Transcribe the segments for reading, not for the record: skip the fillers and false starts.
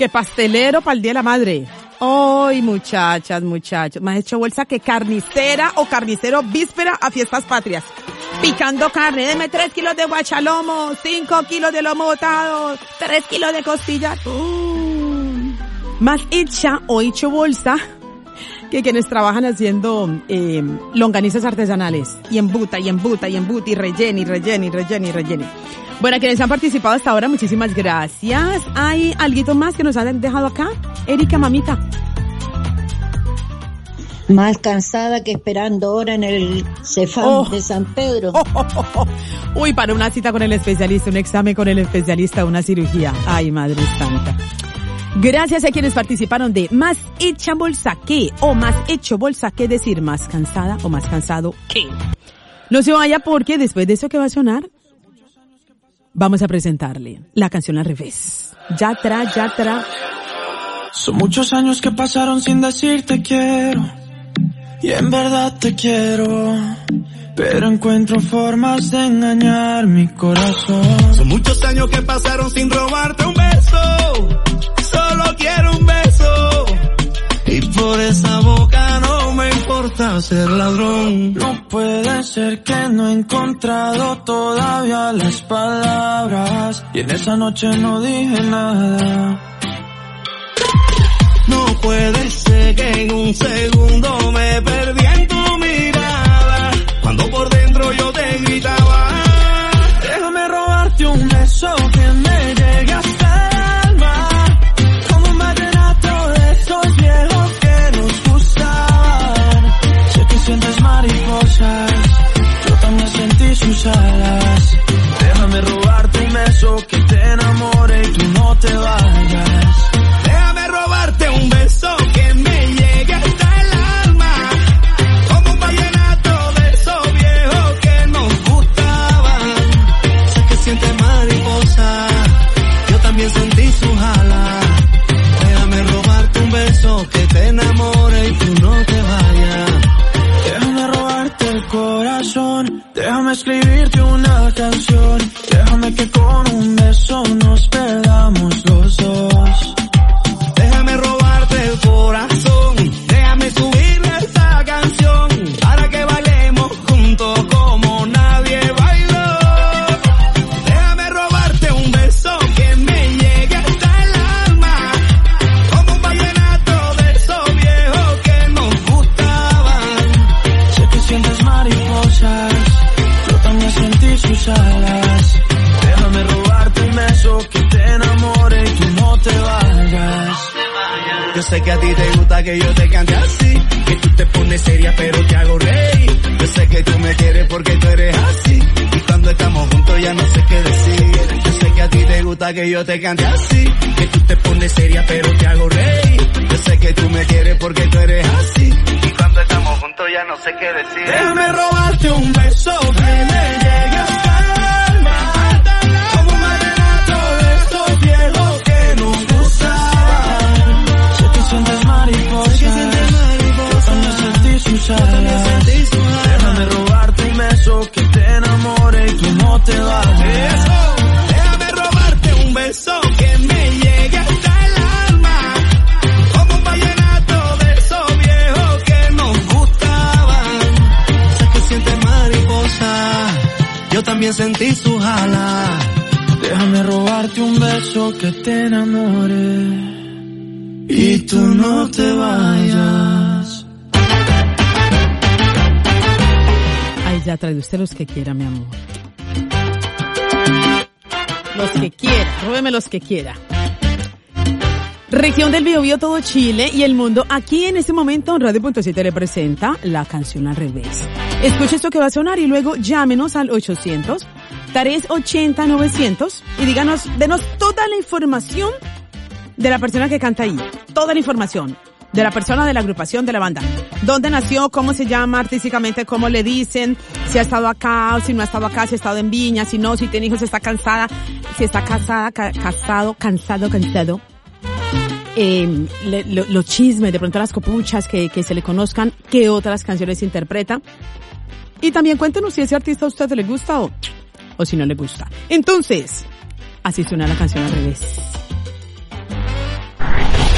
que pastelero para el Día de la Madre. Ay, muchachas, muchachos, más hecho bolsa que carnicera o carnicero víspera a fiestas patrias. Picando carne, deme 3 kilos de guachalomo, 5 kilos de lomo botado, 3 kilos de costillas. Más hecha o hecho bolsa que quienes trabajan haciendo longanizas artesanales. Y embuta, y rellene. Bueno, a quienes han participado hasta ahora, muchísimas gracias. ¿Hay alguito más que nos han dejado acá? Erika, mamita. Más cansada que esperando hora en el Cefam de San Pedro. Uy, para una cita con el especialista, un examen con el especialista, una cirugía. Ay, Madre Santa. Gracias a quienes participaron de Más hecha bolsa que o Más hecho bolsa que, decir más cansada o más cansado que. No se vaya porque después de eso que va a sonar, vamos a presentarle la canción al revés. Yatra. Son muchos años que pasaron sin decirte quiero. Y en verdad te quiero, pero encuentro formas de engañar mi corazón. Son muchos años que pasaron sin robarte un beso. Solo quiero un beso. Y por esa boca no me importa ser ladrón. No puede ser que no he encontrado todavía las palabras. Y en esa noche no dije nada. No puede ser que en un segundo me perdí en tu mirada, cuando por dentro yo te gritaba. Déjame robarte un beso que me llegue hasta el alma, como un vallenato de esos viejos que nos gustaban. Sé que sientes mariposas, yo también sentí sus alas. Déjame robarte un beso que te enamore y tú no te vayas. Un beso que me llegue hasta el alma, como un vallenato de esos viejos que nos gustaban. Sé que sientes mariposa, yo también sentí sus alas. Déjame robarte un beso que te enamore y tú no te vayas. Déjame robarte el corazón, déjame escribirte una canción. Déjame que con un beso nos perdamos los dos. Déjame robarte el corazón, déjame subirle esta canción, para que bailemos juntos como nadie bailó. Déjame robarte un beso que me llegue hasta el alma, como un vallenato de esos viejos que nos gustaban. Sé que sientes mariposas, yo también sentí sus alas. Déjame robarte un beso que te enamore y tú no te vayas. Yo sé que a ti te gusta que yo te cante así, que tú te pones seria pero te hago reír. Yo sé que tú me quieres porque tú eres así, y cuando estamos juntos ya no sé qué decir. Yo sé que a ti te gusta que yo te cante así, que tú te pones seria pero te hago reír. Yo sé que tú me quieres porque tú eres así, y cuando estamos juntos ya no sé qué decir. Déjame robarte un beso que me llegue hasta el alma, como un vallenato de estos viejos que nos gustaban. Sé que sientes mariposas, yo también sentí sus alas. Déjame robarte un beso que te enamore y tú no te vayas. Déjame robarte un beso que me llegue hasta el alma, como un vallenato de esos viejos que nos gustaban. Sé que sientes mariposa, yo también sentí sus alas. Déjame robarte un beso que te enamore y tú no te vayas. Ay, ya trae usted los que quiera, mi amor. Los que quiera, róbeme los que quiera. Región del Biobío, todo Chile y el mundo. Aquí en este momento Radio.7 le presenta la canción al revés. Escuche esto que va a sonar y luego llámenos al 800-380-900 y denos toda la información de la persona que canta ahí. Toda la información de la persona, de la agrupación, de la banda. ¿Dónde nació? ¿Cómo se llama artísticamente? ¿Cómo le dicen? Si ha estado acá o si no ha estado acá, si ha estado en Viña, si no, si tiene hijos, si está cansada, si está casada, cansado. Los chismes, de pronto las copuchas que se le conozcan, qué otras canciones interpreta. Y también cuéntenos si ese artista a usted le gusta o si no le gusta. Entonces, así suena la canción al revés.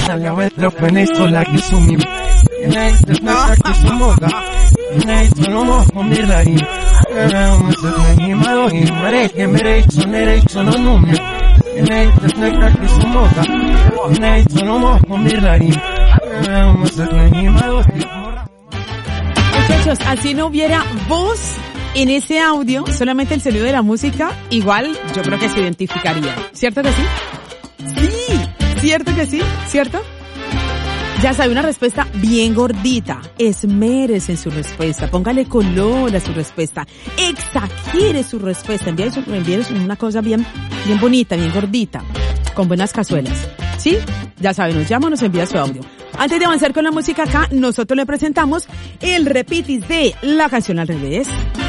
Lo prenesto la che su mi nesta che su moga nesta no mo mirari non so ni malo in mare che mere sono numero nesta che su moga nesta no mo mirari non so ni malo. Muchachos, así no hubiera voz en ese audio, solamente el sonido de la música, igual yo creo que se identificaría. ¿Cierto que sí? Sí, ¿cierto que sí? ¿Cierto? Ya sabe, una respuesta bien gordita. Esmérese en su respuesta. Póngale color a su respuesta. Exagere su respuesta. Envíe una cosa bien bonita, bien gordita. Con buenas cazuelas. ¿Sí? Ya saben, nos llama o nos envía su audio. Antes de avanzar con la música acá, nosotros le presentamos el repitis de La Canción al Revés.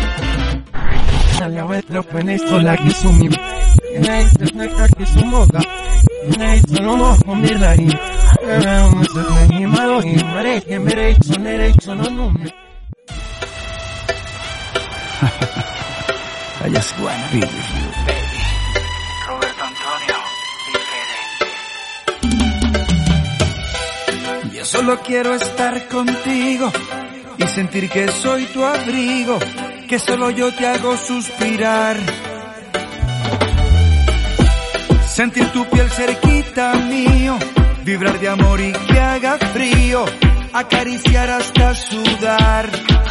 Lo prenesto la che su mi nesta che su moga nesta no mo mirari non so ni malo in mare che mere sono numero. I just wanna be with you, baby. Roberto Antonio, Yo solo quiero estar contigo y sentir que soy tu abrigo, que solo yo te hago suspirar. Sentir tu piel cerquita mío, vibrar de amor y que haga frío, acariciar hasta sudar.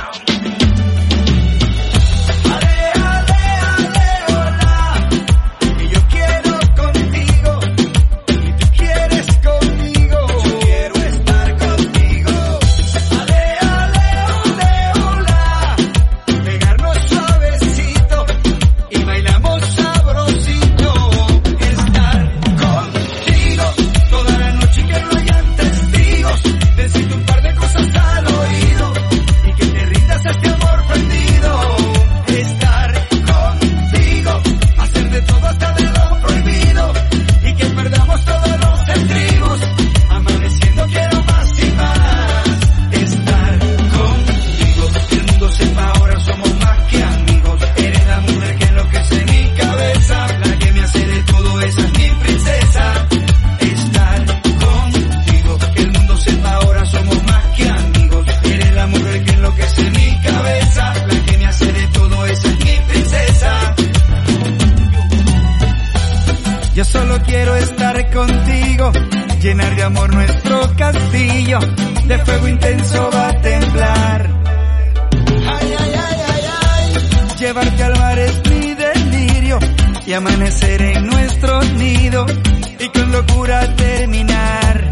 Llenar de amor nuestro castillo, de fuego intenso va a temblar. Ay, ay, ay, ay, ay. Llevarte al mar es mi delirio y amanecer en nuestro nido y con locura terminar.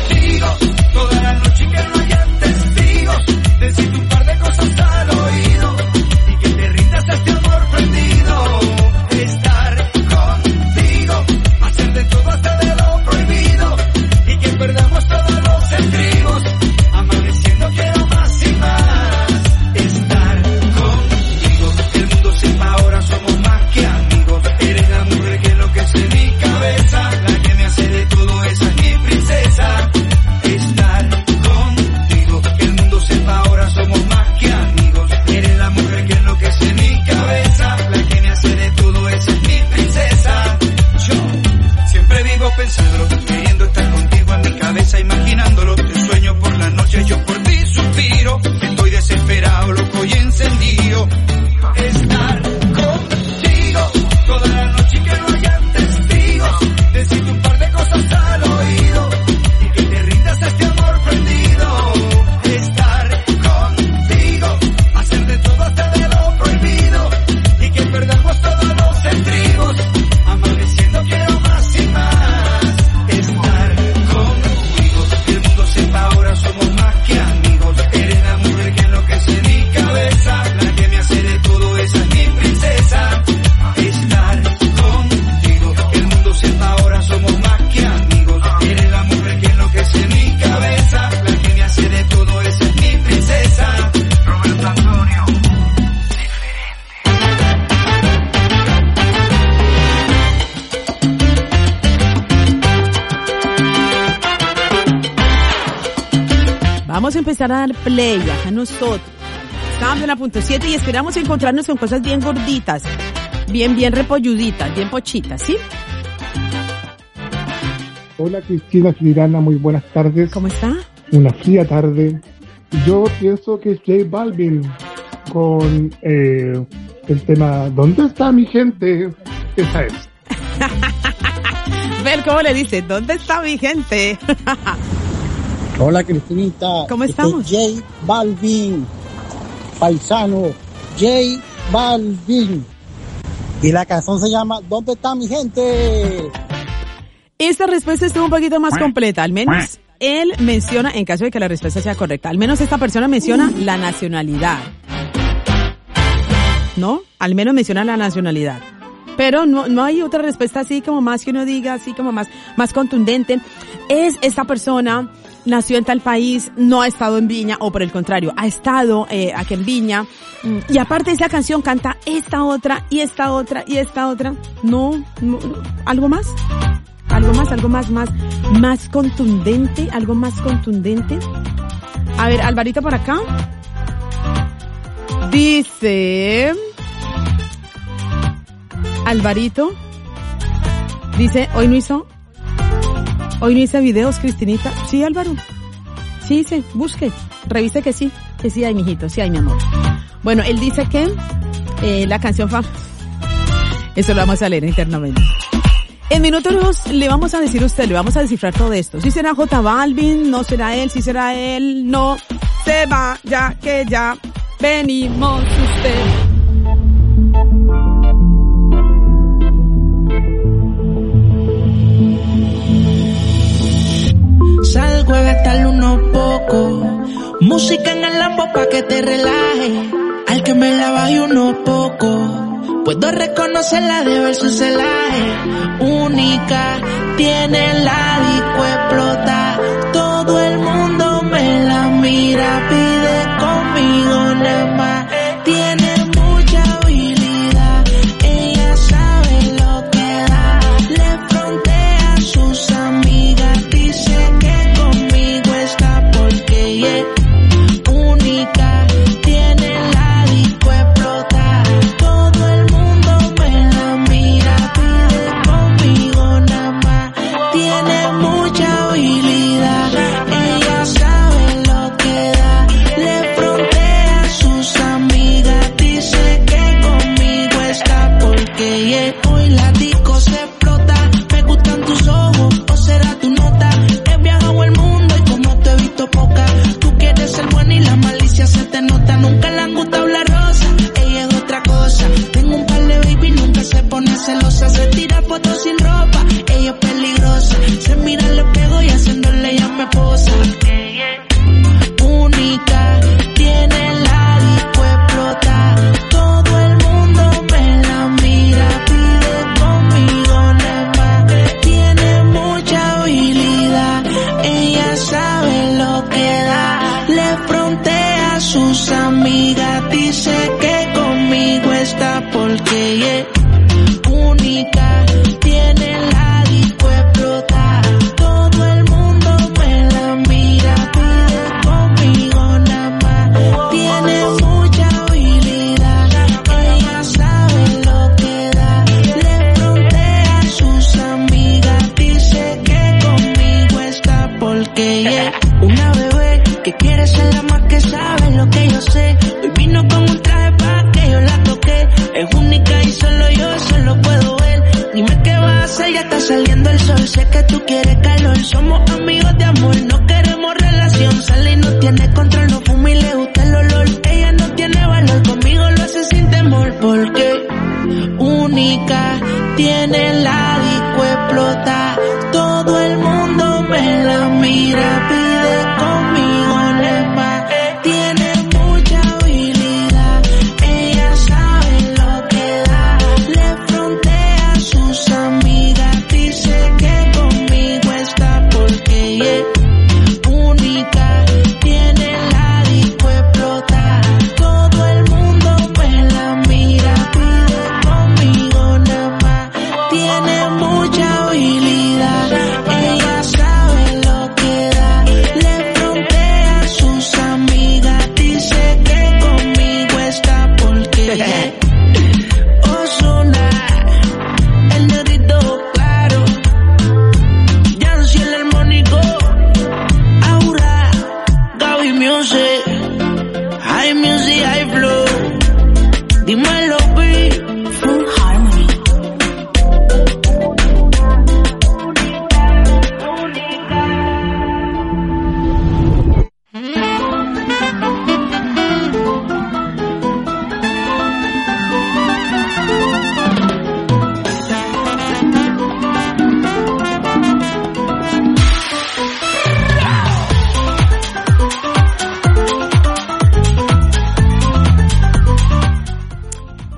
Decir un par de cosas al oído vamos a empezar a dar play acá nosotros. Estamos en la punto 7 y esperamos encontrarnos con cosas bien gorditas, bien repolluditas, bien pochitas, ¿sí? Hola Cristina Filirana, muy buenas tardes. ¿Cómo está? Una fría tarde. Yo pienso que es J Balvin con el tema ¿Dónde está mi gente? Esa es. Ver cómo le dice, ¿dónde está mi gente? Hola Cristinita. ¿Cómo estamos? J Balvin, paisano, J Balvin. Y la canción se llama ¿Dónde está mi gente? Esta respuesta estuvo un poquito más completa, al menos él menciona, en caso de que la respuesta sea correcta, al menos esta persona menciona la nacionalidad. ¿No? Al menos menciona la nacionalidad. Pero no hay otra respuesta así como más que uno diga, así como más contundente. Es esta persona, nació en tal país, no ha estado en Viña, o por el contrario, ha estado aquí en Viña. Y aparte esa canción canta esta otra, y esta otra, y esta otra. No, ¿algo más? Algo más contundente, algo más contundente. A ver, Alvarito por acá. Dice, Alvarito, dice, hoy no hice videos, Cristinita. Sí, Álvaro. Sí hice, busque, revise que sí hay, mijito, sí hay, mi amor. Bueno, él dice que la canción eso lo vamos a leer internamente. En minutos le vamos a decir a usted, le vamos a descifrar todo esto. Si será J Balvin, no será él, si será él, no. Se va, ya que ya venimos usted. Salgo a gastarle unos pocos, música en el Lambo pa' que te relaje. Al que me la baje unos pocos, puedo reconocerla de ver su celaje. Única, tiene la disco explota, todo el mundo me la mira, pide conmigo nada más. Tiene mucha habilidad, ella sabe lo que da, le frontea a sus amigas, dice que conmigo está porque ella es única, tiene la disco explota, todo el mundo me la mira, pide conmigo nada más. Tiene mucha habilidad, ella sabe lo que da, le frontea a sus amigas, dice que conmigo está porque yeah. Hoy la disco se explota, me gustan tus ojos, o será tu nota, he viajado el mundo y como te he visto poca, tú quieres ser buena y la malicia se te nota, nunca le han gustado la rosa, ella es otra cosa, tengo un par de baby, nunca se pone celosa, se tira fotos sin ropa, ella es peligrosa, se mira al espejo y haciéndole ya me posa. Única, tiene la disco explota, todo el mundo me la mira, pide conmigo nada más. Tiene mucha habilidad, ella sabe lo que da, le frontea a sus amigas, dice que conmigo está porque ella es única, tiene la disco explota, todo el mundo me la mira, pide conmigo nada más. Tiene mucha habilidad, ella sabe lo que da, le frontea a sus amigas, dice que conmigo está porque ella es una bebé que quiere ser la más que sabe lo que yo sé. Hoy vino con un traje pa' que yo la toque, es única y solo yo eso lo puedo ver. Dime qué vas a hacer, ya está saliendo el sol, sé que tú quieres calor, somos amigos de amor, no queremos relación, sale y no tiene control, no fuma y le gusta el olor, ella no tiene valor, conmigo lo hace sin temor, porque única, tiene la disco explota, todo el mundo me la mira, pide conmigo nada más. Tiene mucha habilidad, ella sabe lo que da, le frontea a sus amigas, dice que conmigo está porque yeah.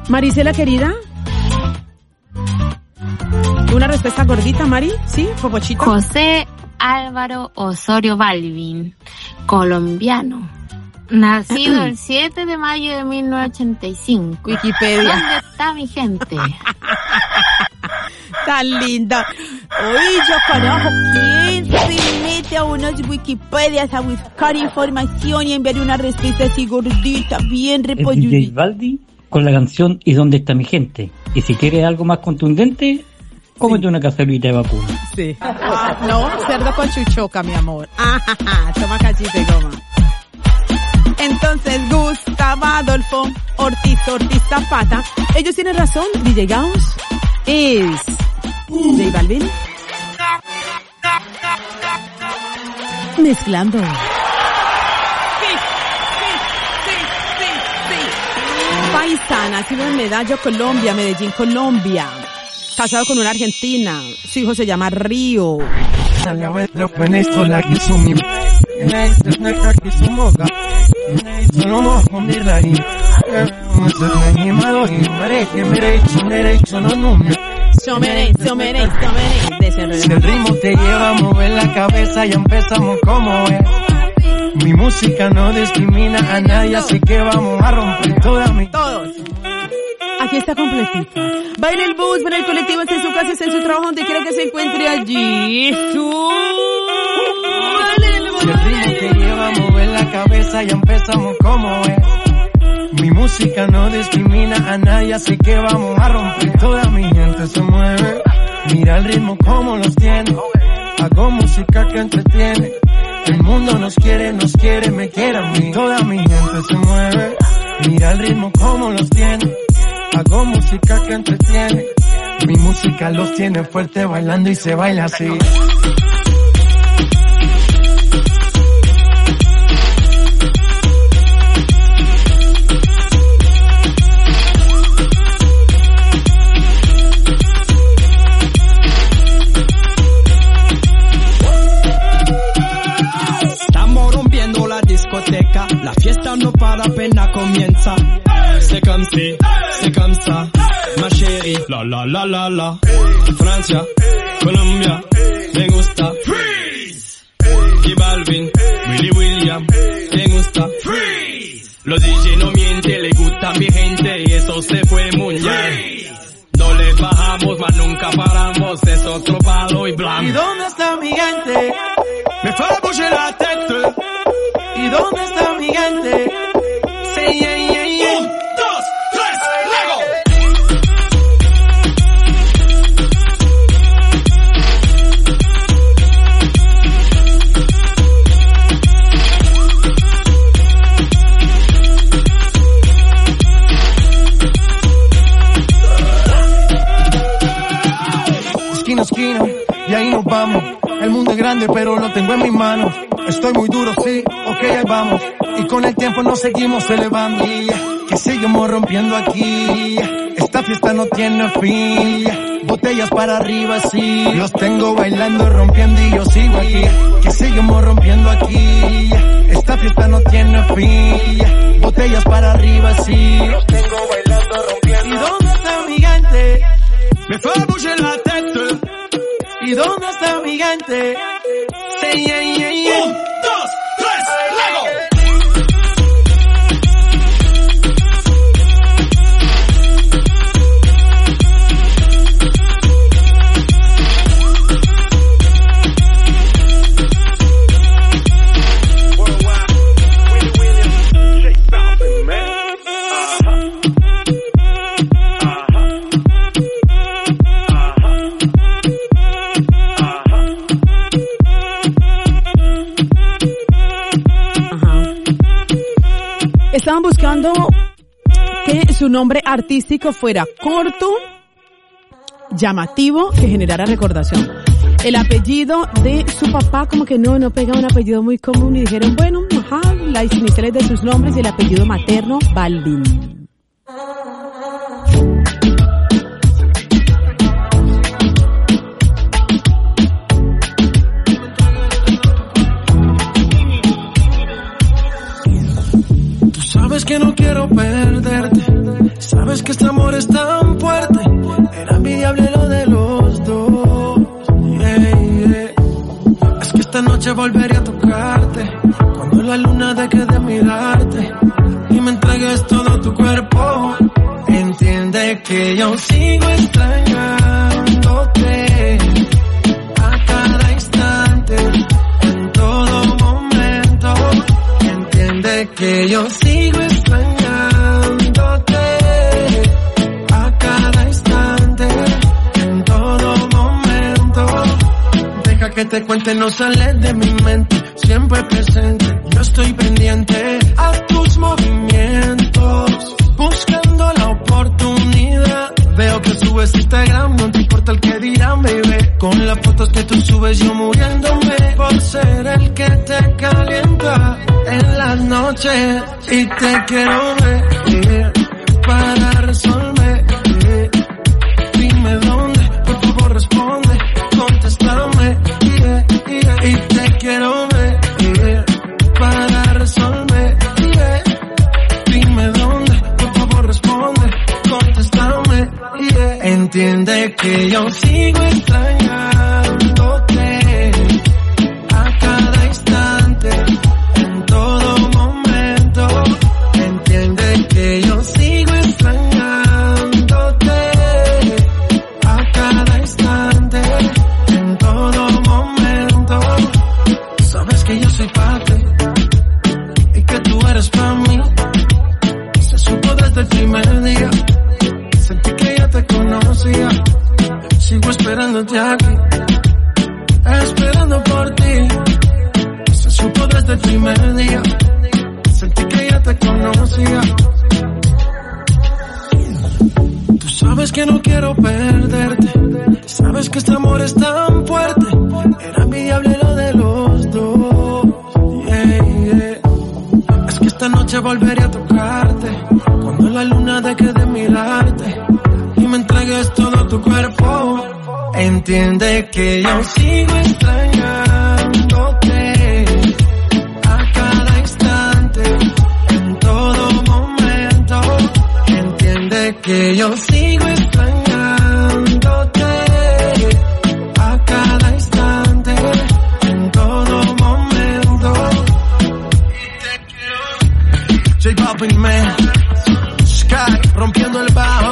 Marisela, querida. Una respuesta gordita, Mari. ¿Sí? Popochito. José Álvaro Osorio Balvin, colombiano. Nacido el 7 de mayo de 1985. Wikipedia. ¿Dónde está mi gente? Tan linda. Uy, yo conozco quién se mete a unos Wikipedias a buscar información y enviar una respuesta así gordita, bien repolludita. DJ Baldi con la canción ¿Y dónde está mi gente? Y si quieres algo más contundente, cómete una cacerola de vacuna. Sí. No, cerdo con chuchoca, mi amor. Toma cachito de goma. Entonces, Gustavo Adolfo Ortiz Zapata. Ellos tienen razón, DJ Gauss es J Balvin. Mezclando. Paisana, nacido en Medallo, Colombia, Medellín, Colombia. Casado con una argentina. Su hijo se llama Río. Si el ritmo te lleva a mover la cabeza, ya empezamos como es. Mi música no discrimina a nadie, así que vamos a romper toda mi... Todos. Aquí está completita. Va en el bus, va en el colectivo, está en su casa, está en su trabajo, donde quiera que se encuentre allí. Si el ritmo te lleva a mover la cabeza, ya empezamos como es. Mi música no discrimina a nadie, así que vamos a romper. Toda mi gente se mueve. Mira el ritmo como los tiene. Hago música que entretiene. El mundo nos quiere, me quiere a mí. Toda mi gente se mueve. Mira el ritmo como los tiene. Hago música que entretiene. Mi música los tiene fuerte bailando y se baila así. La fiesta no para, apenas comienza. C'est comme ça, ma chérie. La la la la la. Francia, Colombia, me gusta. Freeze. J Balvin, Willy William, me gusta. Freeze. Los DJ no mienten, le gusta a mi gente y eso se fue muy bien. No le bajamos, mas nunca paramos, es otro palo y blanco. ¿Y dónde está mi gente? Me fait bouger la tête. ¿Y dónde está mi gente? Sí, yeah, yeah, yeah. 1, 2, 3, Lego. Esquina a esquina, y ahí nos vamos. El mundo es grande, pero lo tengo en mis manos. Estoy muy duro, sí, ok, ahí vamos. Y con el tiempo nos seguimos elevando. Que seguimos rompiendo aquí. Esta fiesta no tiene fin. Botellas para arriba, sí. Los tengo bailando, rompiendo y yo sigo aquí. Que seguimos rompiendo aquí. Esta fiesta no tiene fin. Botellas para arriba, sí. Los tengo bailando, rompiendo. ¿Y dónde está mi gente? Me fait bouger la tête. ¿Y dónde está mi gente? Sí, yeah, yeah, yeah. 1, 2, 3, Lego. Estaban buscando que su nombre artístico fuera corto, llamativo, que generara recordación. El apellido de su papá como que no pega un apellido muy común y dijeron, bueno, las iniciales de sus nombres y el apellido materno, Balvin. Sabes que no quiero perderte, sabes que estamos es tan fuerte, era envidiable lo de los dos. Es que esta noche volveré a tocarte, cuando la luna deje de mirarte y me entregues todo tu cuerpo. Entiende que yo sigo extrañándote a cada instante, en todo momento. Entiende que yo sigo extrañándote a cada instante, en todo momento. Deja que te cuente, no sales de mi mente, siempre presente. Yo estoy pendiente a tus movimientos, buscando la oportunidad. Veo que subes Instagram, no te importa el que dirán, baby. Con las fotos que tú subes yo muriéndome por ser el que te calienta en las noches. Y te quiero ver para resolver. Dime dónde, por favor responde, contéstame. Y te quiero ver para resolver. Dime dónde, por favor responde, contéstame. Entiende que yo sigo extrañándote a cada instante, en todo momento. Entiende que yo sigo extrañándote a cada instante, en todo momento. Sabes que yo soy parte y que tú eres para mí. Se supo desde el primer día, sentí que ya te conocía. Sigo esperándote aquí, esperando por ti. Se supo desde el primer día, sentí que ya te conocía. Tú sabes que no quiero perderte, sabes que este amor es tan fuerte, era envidiable lo de los dos. Es que esta noche volveré a tocarte, cuando la luna deje de mirarte y me entregues todo tu cuerpo. Entiende que yo sigo extrañándote a cada instante, en todo momento. Entiende que yo sigo extrañándote a cada instante, en todo momento. J Balvin, man, Sky, rompiendo el bajo.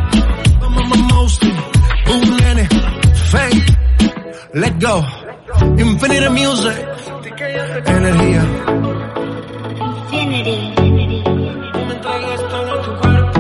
Boom, nene, Fake, let go, Infinity Music, energía. Infinity. Me entregues todo tu cuerpo.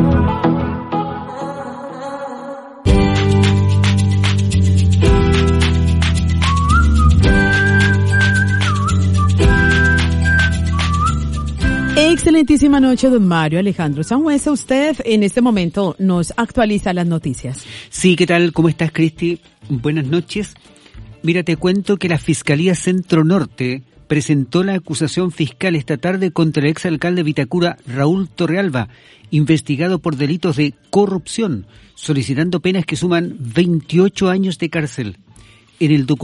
Excelentísima noche, don Mario Alejandro Sangüesa. Usted en este momento nos actualiza las noticias. Sí, ¿qué tal? ¿Cómo estás, Cristi? Buenas noches. Mira, te cuento que la Fiscalía Centro Norte presentó la acusación fiscal esta tarde contra el exalcalde de Vitacura, Raúl Torrealba, investigado por delitos de corrupción, solicitando penas que suman 28 años de cárcel. En el documento